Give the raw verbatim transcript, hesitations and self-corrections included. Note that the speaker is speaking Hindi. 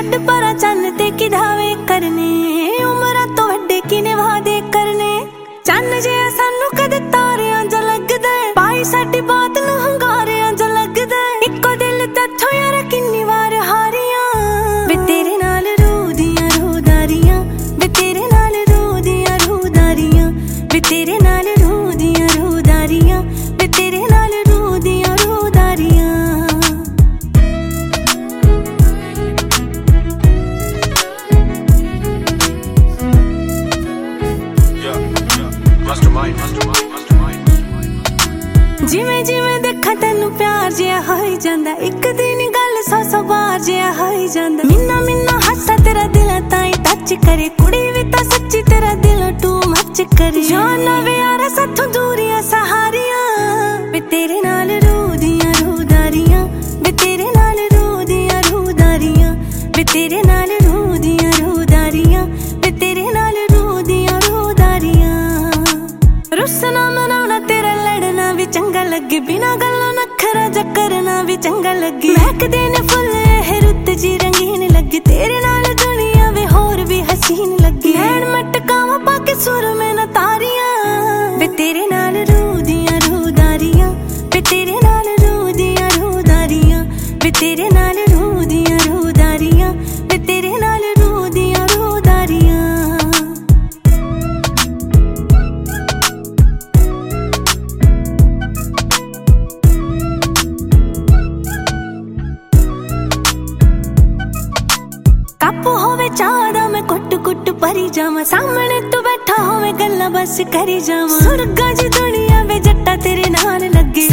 छड़ परा चन्न ते कि दावे करने, उमरां तो वड्डे किने वादे करने। चन्न जिहा सानू कदे तारियां जा लगदा, पाई साडी बात नूं हंगारियां जा लगदा। इक्को दिल तैथों यार किन्नी वार हारियां, वे तेरे नाल रूह दियां रूहदारियां, वे तेरे नाल रूह दियां रूहदारियां, वे तेरे नाल रूह दियां रूहदारियां, वे तेरे नाल रूह दियां रूहदारियां। जिवें जिवें देखा तेनू प्यार जिहा होई जांदा, एक दिन गल सौ सौ बार जिहा होई जांदा। मिन्ना मिन्ना हासा तेरा दिल ताई टच करे, कुड़ी भी तां सच्ची तेरा दिल टू मच करे। जाना वे यारा साथों दूरियां सहारियां, वे तेरे नाल रूह दियां रूहदारियां, वे तेरे नाल रूह दियां रूहदारियां, वे तेरे नाल रूह दियां रूहदारियां, वे तेरे नाल रूह दियां रूहदारियां। रुसना मनाना तेरा लड़ना भी चंगा लगे, बिना गल्लां नखरा जा करना भी चंगा लगे। महकदे ने फुल एह रुत जी रंगीन लगे, तेरे नाल दुनिया वे होर भी हसीन लगे। नैन मटकावां पाके सुर में न तारियां, वे तेरे नाल रूह दियां रूहदारियां, वे तेरे नाल रूह दियां रूहदारियां, वे तेरे नाल रूह दियां रूहदारियां, वे तेरे नाल रूह दियां रूहदारियां। कप होवे चाह दा मैं कुट कुट भरी जावां, सामने तू बैठा होवे गल्लां बस करी जावां। सुरगा जी दुनिया वे जट्टा तेरे नाल लगे,